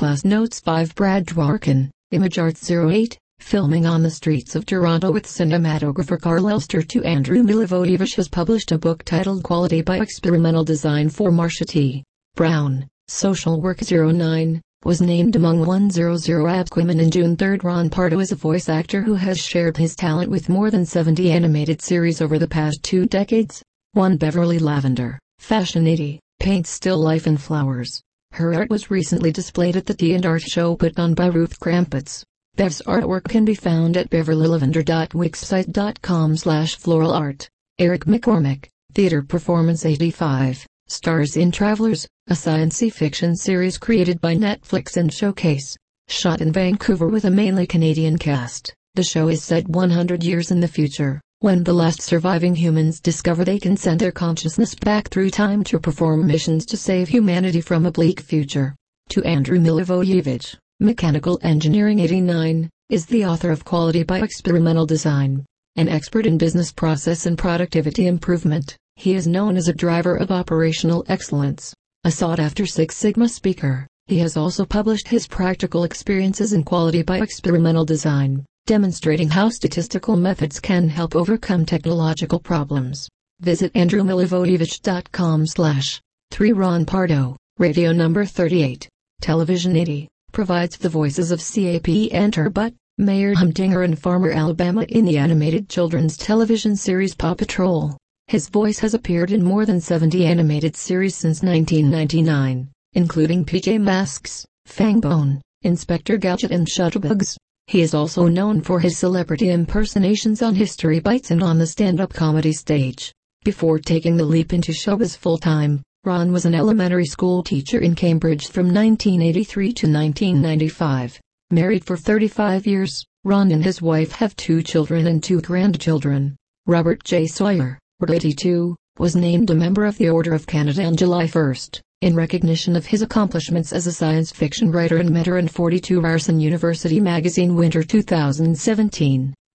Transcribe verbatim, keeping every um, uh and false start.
Class Notes five Brad Dworkin, ImageArts zero eight, filming on the streets of Toronto with cinematographer Carl Elster. To Andrew Milivojevic has published a book titled Quality by Experimental Design for Marcia T. Brown. Social Work zero nine was named among one hundred A B C women in June third. Ron Pardo is a voice actor who has shared his talent with more than seventy animated series over the past two decades. one Beverly Lavender, Fashionity, paints still life and flowers. Her art was recently displayed at the Tea and Art Show put on by Ruth Krampitz. Bev's artwork can be found at beverly lavender dot wixsite dot com slash floral art. Eric McCormick, Theater Performance eighty-five, stars in Travelers, a science fiction series created by Netflix and Showcase. Shot in Vancouver with a mainly Canadian cast, the show is set one hundred years in the future, when the last surviving humans discover they can send their consciousness back through time to perform missions to save humanity from a bleak future. To Andrew Milivojevic, Mechanical Engineering eighty-nine, is the author of Quality by Experimental Design. An expert in business process and productivity improvement, he is known as a driver of operational excellence. A sought-after Six Sigma speaker, he has also published his practical experiences in Quality by Experimental Design, demonstrating how statistical methods can help overcome technological problems. Visit andrew milivojevic dot com slash three. Ron Pardo, Radio Number thirty-eight, Television eighty, provides the voices of C A P Enter Butt, Mayor Humdinger and Farmer Alabama in the animated children's television series Paw Patrol. His voice has appeared in more than seventy animated series since nineteen ninety-nine, including P J Masks, Fangbone, Inspector Gadget and Shutterbugs. He is also known for his celebrity impersonations on History Bites and on the stand-up comedy stage. Before taking the leap into showbiz full-time, Ron was an elementary school teacher in Cambridge from nineteen eighty-three to nineteen ninety-five. Married for thirty-five years, Ron and his wife have two children and two grandchildren. Robert J. Sawyer, eighty-two, was named a member of the Order of Canada on July first, in recognition of his accomplishments as a science fiction writer and mentor. And forty-two, Ryerson University Magazine Winter two thousand seventeen.